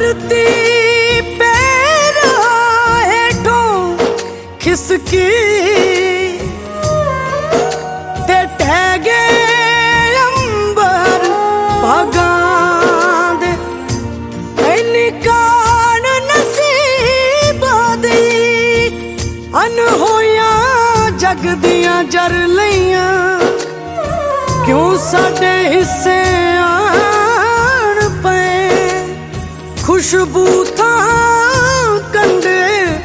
धरती पैरा हेठों खिसकी ते टह गए अंबर भागां दे इन्नी कान नसीबां दी अनहोइयां जग दियां जर लईयां क्यों साडे हिस्से आण पए खुशबू थां कंडे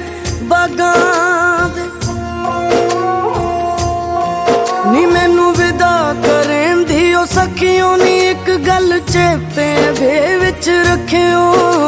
बागां दे नी मैनू विदा करेंदी ओ सखियों नी एक गल चेते दे विच रखियो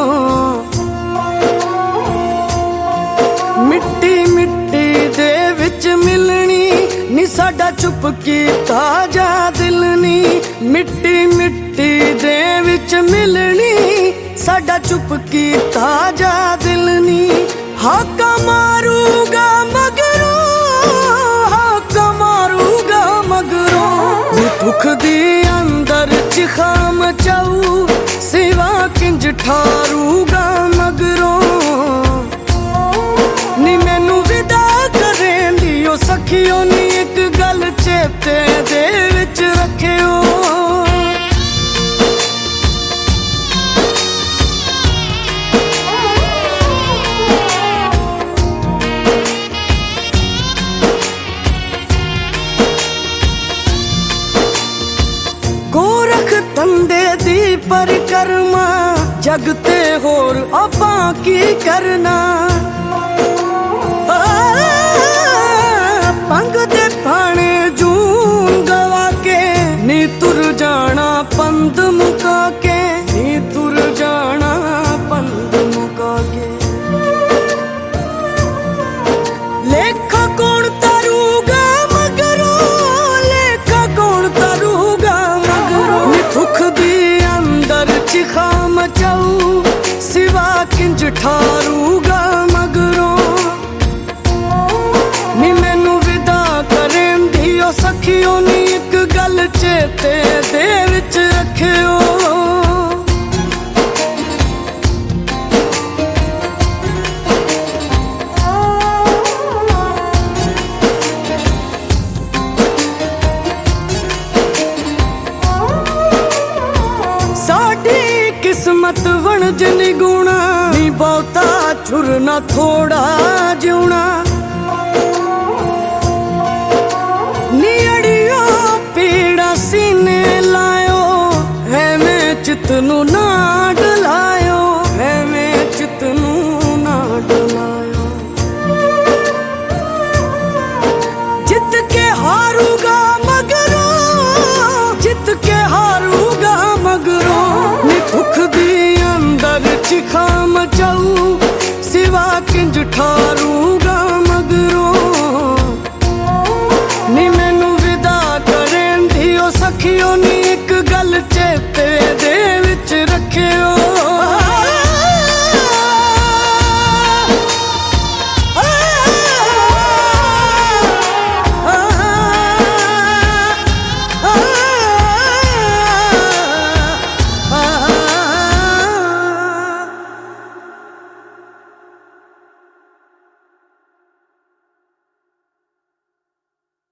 मिट्टी मिट्टी दे विच मिलनी नी साडा चुप कीता जा दिल नी मिट्टी मिट्टी दे विच मिलनी साडा चुप कीता जा दिल नी हाका मारूगा मगरों हाका मारूगा मगरों दुख दी अंदर चिखा मचाऊ सिवा किंज ठारूगा मगरों नी मैनू विदा करेंदी ओ सखियों नी एक गल चेते दे विच रखियो गोरख धंधे दी परिक्रमा जगते होर आपां की करना पंग दे पाने जून गवा के नी तुर जाना पंद मुका के नी तुर जाना पंद मुका के लेखा कौन तारूगा मगरों लेखा कौन तारूगा मगरों नी दुख दी अंदर चिखा मचाऊ सिवा किंज ठारूगा मगरों नी मैनू विदा करेंदी ओ सखियों नी एक गल चेते दे विच रखियो साडी किस्मत वणज निगुणा नी बहुता छुरना थोड़ा जिउणा सीने लायो है मैं चितनू ना डलायो है मैं चितनू ना डलायो जित के हारूगा मगरों जित के हारूगा मगरों नी दुख दी अंदर चिखा मचाऊ